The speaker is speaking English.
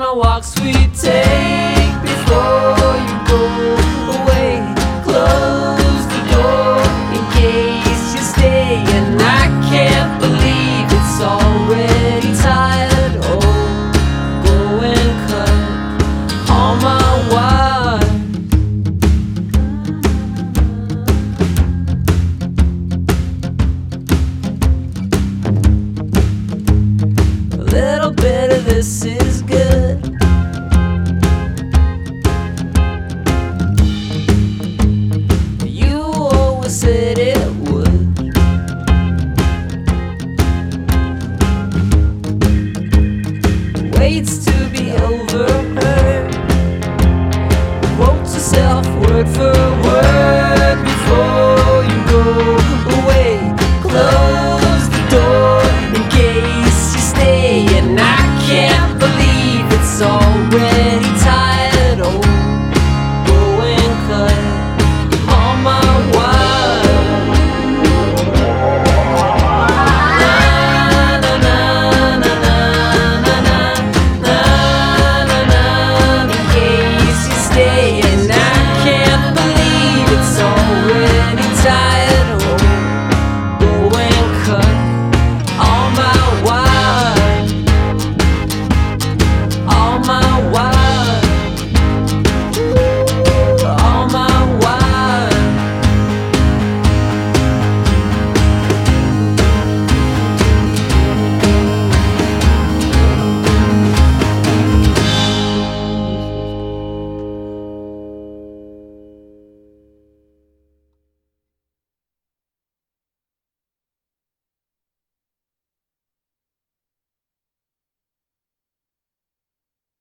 of walks we take before you go away. Close the door in case you stay, and I can't believe it's already tired. Oh, go and cut all my wire. A little bit of this is